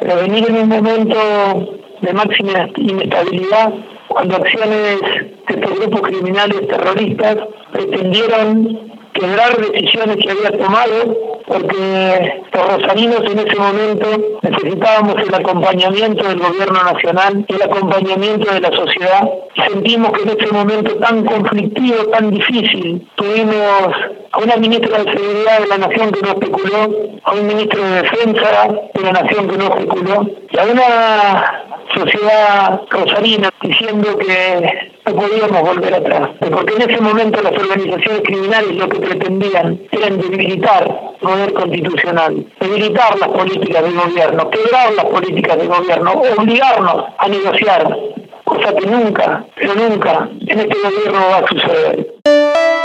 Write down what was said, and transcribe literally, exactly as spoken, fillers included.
pero venir en un momento de máxima inestabilidad, cuando acciones de estos grupos criminales terroristas pretendieron quebrar decisiones que había tomado, porque los rosarinos en ese momento necesitábamos el acompañamiento del gobierno nacional, el acompañamiento de la sociedad. Sentimos que en ese momento tan conflictivo, tan difícil, tuvimos a una ministra de Seguridad de la Nación que no especuló, a un ministro de Defensa de la Nación que no especuló, y a una sociedad rosarina diciendo que no podíamos volver atrás, porque en ese momento las organizaciones criminales lo que pretendían era debilitar el poder constitucional, debilitar las políticas del gobierno, quebrar las políticas del gobierno, obligarnos a negociar, cosa que nunca, pero nunca en este gobierno va a suceder.